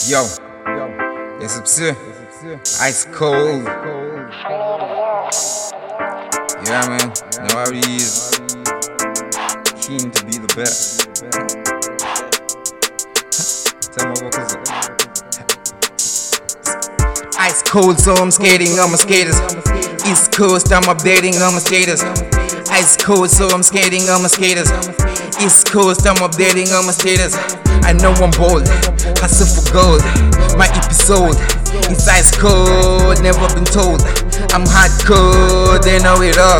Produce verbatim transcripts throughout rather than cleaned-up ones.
Yo, it's Psy, ice cold. Yeah, man, know how he is. Keen to be the best. Tell my vocals. Ice cold, so I'm skating on my skaters. East Coast, I'm updating on my skaters. Ice cold, so I'm skating on my skaters. East Coast, I'm updating on my skaters. I know I'm bold, hustle for gold. My episode is ice cold, never been told. I'm hardcore, they know it all.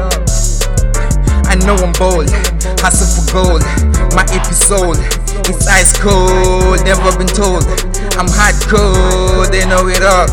I know I'm bold, hustle for gold. My episode is ice cold, never been told. I'm hardcore, they know it all.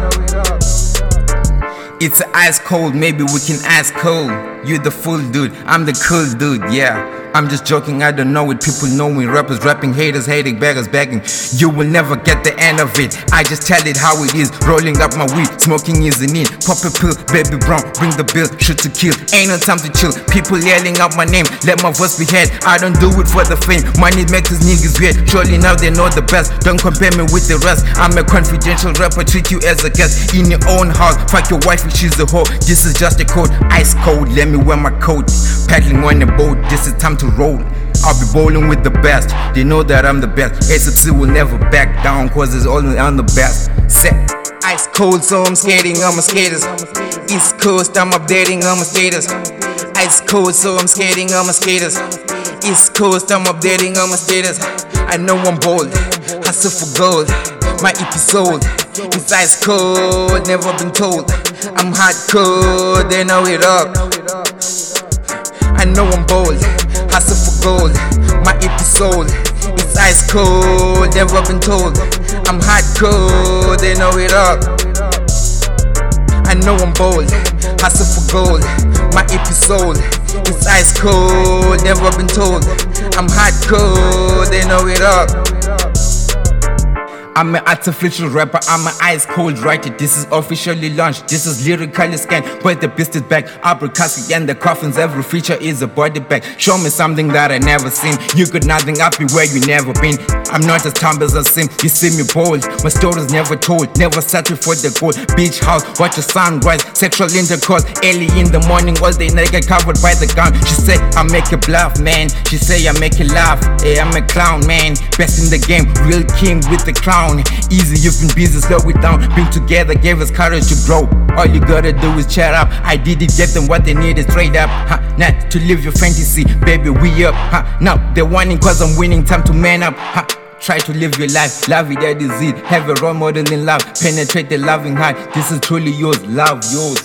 It's ice cold, maybe we can ice cold. You the fool dude, I'm the cool dude, yeah. I'm just joking, I don't know it, people know me. Rappers rapping, haters hating, beggars begging. You will never get the end of it, I just tell it how it is. Rolling up my weed, smoking isn't it. Pop a pill, baby brown, bring the bill, shoot to kill. Ain't no time to chill, people yelling out my name. Let my voice be heard, I don't do it for the fame. Money makes these niggas weird, surely now they know the best. Don't compare me with the rest, I'm a confidential rapper, treat you as a guest. In your own house, fuck your wife if she's a hoe. This is just a code, ice cold, let me wear my coat. Paddling on a boat, this is time to roll. I'll be bowling with the best, they know that I'm the best. S F C will never back down, cause it's always on the best. Set ice cold, so I'm skating on my skaters. East Coast, I'm updating on my skaters. Ice cold, so I'm skating on my skaters. East Coast, I'm updating on my skaters. I know I'm bold, hustle for gold. My episode is ice cold, never been told. I'm hardcore, they know it all. I know I'm bold, hustle for gold. My episode is ice cold, never been told. I'm hardcore, they know it all. I know I'm bold, hustle for gold. My episode is ice cold, never been told. I'm hardcore, they know it all. I'm an artificial rapper, I'm an ice cold writer. This is officially launched, this is lyrically scanned. But the beast is back, Abracasi and the coffins. Every feature is a body bag. Show me something that I never seen. You got nothing, I'll be where you never been. I'm not as humble as I seem, you see me bold. My story's never told, never settle for the gold. Beach house, watch the sunrise, sexual intercourse. Early in the morning, all day night get covered by the gun. She say I make you bluff, man. She say I make you laugh. Hey, I'm a clown, man. Best in the game, real king with the crown. Easy, you've been busy, slow it down. Been together, gave us courage to grow. All you gotta do is chat up. I did it, get them what they needed straight up. Huh? Not to live your fantasy, baby, we up. Huh? Now they're whining cause I'm winning, time to man up. Huh? Try to live your life, love it, that is it. Have a role model in love, penetrate the loving heart. This is truly yours, love yours.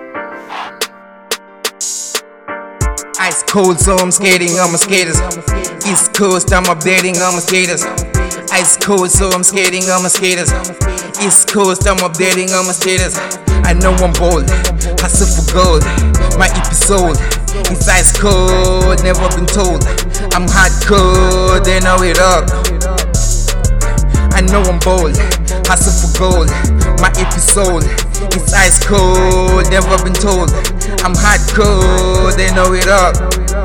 Ice cold, so I'm skating on my skaters. East Coast, I'm updating on my skaters. Ice cold, so I'm skating on my skaters. East Coast, I'm updating on my skaters. I know I'm bold, hustle for gold. My episode is ice cold, never been told. I'm hardcore, they know it all. I know I'm bold, hustle for gold. My episode is ice cold, never been told. I'm hardcore, they know it all.